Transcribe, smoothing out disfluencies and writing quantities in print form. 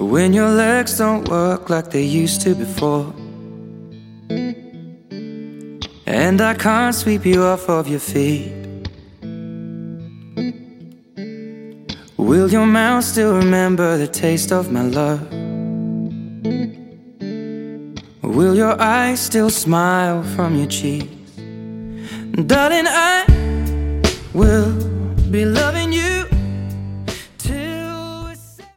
when your legs don't work like they used to before, and I can't sweep you off of your feet. Will your mouth still remember the taste of my love? Will your eyes still smile from your cheeks? Darling, I will be loving